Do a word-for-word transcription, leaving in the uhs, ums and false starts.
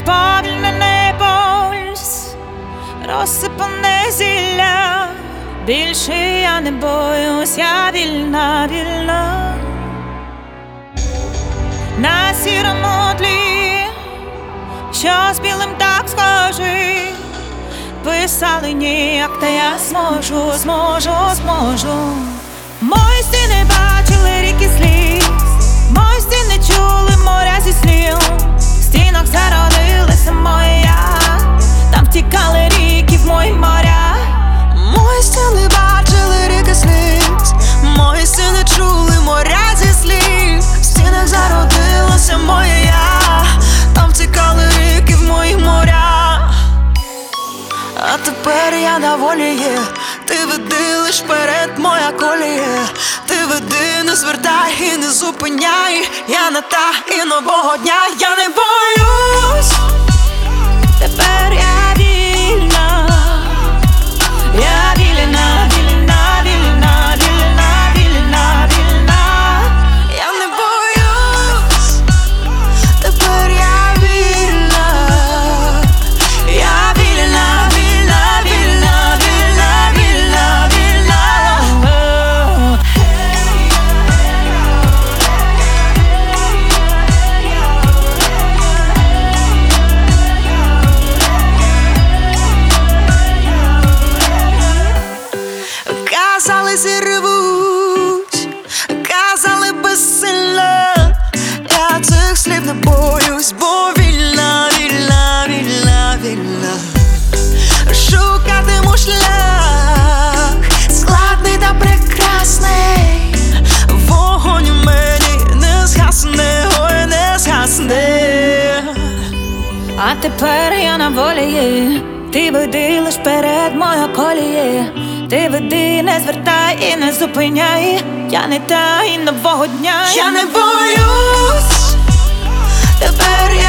повільне небось, розсипане зілля. Більше я не боюсь, я вільна, вільна. На сірому тлі, що з білим так схожий, писали ніяк, та я зможу, зможу, зможу. Мої стіни бачили ріки сліз, мої стіни чули моря зі слів. В стінах зародилася моя, там втікали ріки в мої моря. Мої стіни бачили ріки сліз, мої стіни чули моря зі слів. В стінах зародилася моя, там втікали ріки в мої моря. А тепер я на волі є, ти веди лиш вперед, моя колія. Ти веди, не звертай і не зупиняй. Я не та і нового дня, я не боюсь. Тепер я вільна, я вільна, вільна, вільна, вільна, вільна, вільна. Я не боюсь, тепер я вільна. Я вільна, вільна, вільна, вільна, вільна, вільна. Казали, зірвуть, казали безсилля. Я цих слів не боюсь, бо вільна, вільна, вільна, вільна. Шукатиму шлях, складний та прекрасний. Вогонь у мені не згасне, ой, не згасне. А тепер я на волі є, ти веди лиш перед моя коліє. Ти веди, не звертай і не зупиняй. Я не та і нового дня, Я не боюсь, тепер я